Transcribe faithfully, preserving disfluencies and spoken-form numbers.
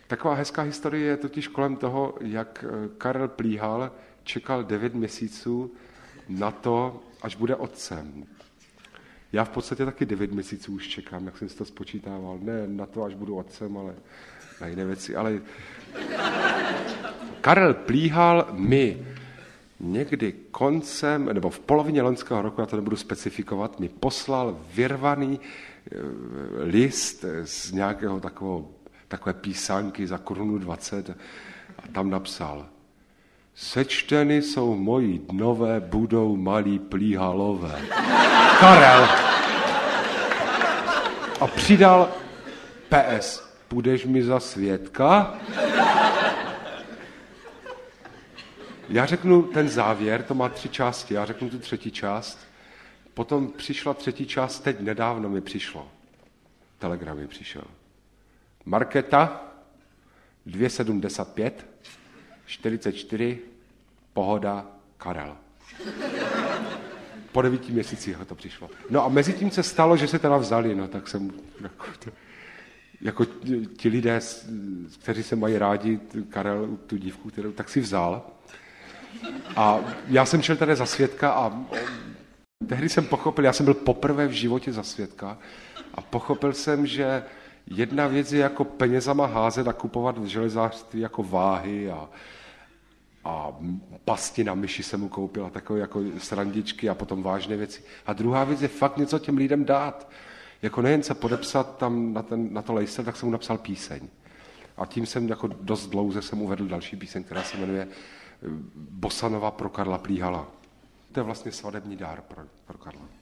Taková hezká historie je totiž kolem toho, jak Karel Plíhal čekal devět měsíců na to, až bude otcem. Já v podstatě taky devět měsíců už čekám, jak jsem si to spočítával. Ne na to, až budu otcem, ale na jiné věci. Ale Karel Plíhal mi někdy koncem, nebo v polovině loňského roku, já to nebudu specifikovat, mi poslal vyrvaný list z nějakého takového, takové písánky za korunu dvacet a tam napsal: Sečteny jsou moji dnové, budou malí Plíhalové. Karel. A přidal P S. Půjdeš mi za svědka? Já řeknu ten závěr, to má tři části, já řeknu tu třetí část. Potom přišla třetí část, teď nedávno mi přišlo. Telegram mi přišel. Markéta, dvě sedmdesát pět, čtyřicet čtyři, pohoda, Karel. Po devíti měsících to přišlo. No a mezi tím se stalo, že se teda vzali, no tak jsem, jako, jako ti lidé, kteří se mají rádi, Karel, tu dívku, kterou, tak si vzal. A já jsem šel tady za svědka a tehdy jsem pochopil, já jsem byl poprvé v životě za svědka a pochopil jsem, že jedna věc je jako penězama házet a kupovat v železářství jako váhy a, a pasti na myši jsem mu koupil a takové jako srandičky a potom vážné věci. A druhá věc je fakt něco těm lidem dát. Jako nejen se podepsat tam na, ten, na to lejstel, tak jsem mu napsal píseň. A tím jsem jako dost dlouze jsem uvedl další píseň, která se jmenuje Bossa Nova pro Karla Plíhala. To je vlastně svadební dár pro, pro Karla.